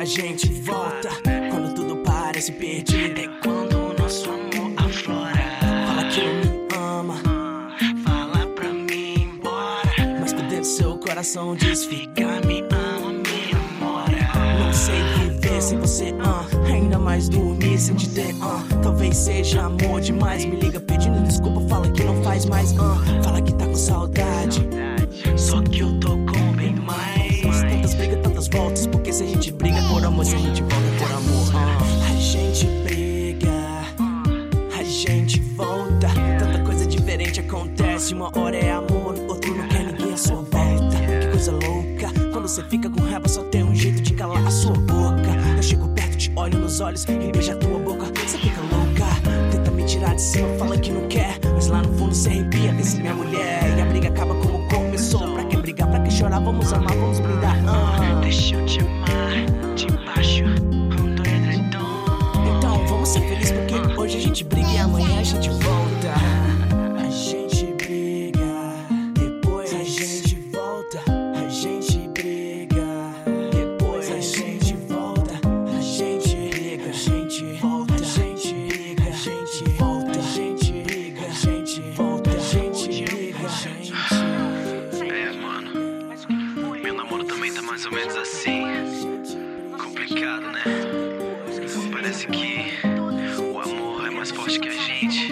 gente volta. Quando tudo parece perdido, é quando o nosso amor aflora. fala que não me ama, Fala pra mim ir embora, mas por dentro seu coração diz fica, me ama, me namora. não sei viver sem você, ainda mais dormir sem te ter, talvez seja amor demais. Me liga pedindo desculpa, fala que não faz mais, fala que tá com saudade. Só que eu tô com bem mais. Tantas brigas, tantas voltas, porque se a gente briga por amor, se a gente volta por amor, a gente briga, a gente volta. Tanta coisa diferente acontece, uma hora é amor, no outro não quer ninguém à sua volta. Que coisa louca, quando você fica com raiva só tem um jeito de calar a sua boca. Eu chego perto, te olho nos olhos e beijo a tua boca, você fica louca. Tenta me tirar de cima, fala que não quer, mas lá no fundo se arrepia, vê se minha mulher. E a briga acaba como começou. Pra que brigar, pra que chorar, vamos amar, vamos brindar, Deixa eu te amar, debaixo do edredom. Então vamos ser felizes porque hoje a gente briga e amanhã a gente volta. A gente briga, depois a gente volta. A gente briga, depois a gente volta. A gente briga, a gente volta. A gente briga, a gente volta. A gente briga, a gente volta. A gente briga, a gente. É, mano, meu namoro também tá mais ou menos assim. Complicado, né? Parece que o amor é mais forte que a gente.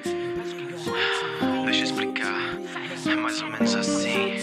Deixa eu explicar. É mais ou menos assim.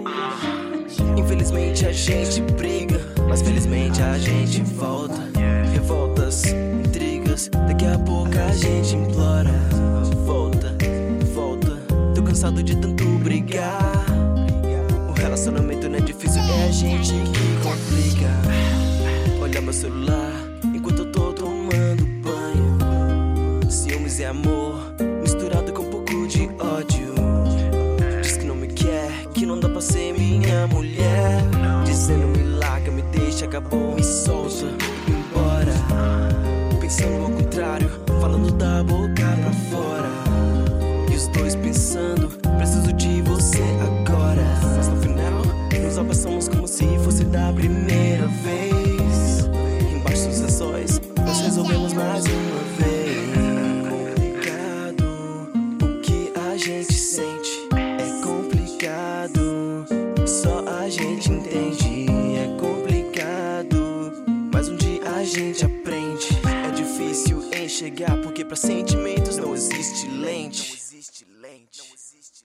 Infelizmente a gente briga, mas felizmente a gente volta. Revoltas, intrigas, daqui a pouco a gente implora. Volta, volta, tô cansado de tanto brigar. O relacionamento não é difícil, é a gente que complica. Olha meu celular enquanto eu tô tomando banho. Ciúmes e amor misturado com um pouco de ódio. Diz que não me quer, que não dá pra ser minha mulher. Dizendo me larga, me deixa, acabou, me solta, embora. Pensando ao contrário, falando da boca pra fora. E os dois pensando, preciso de você agora. Mas no final, nos abraçamos como se fosse da primeira vez. Embaixo dos lençóis, nós resolvemos mais uma vez. Complicado, o que a gente sente é complicado, só a gente entende. É complicado, mas um dia a gente aprende. É difícil enxergar, porque pra sentimentos não existe lente.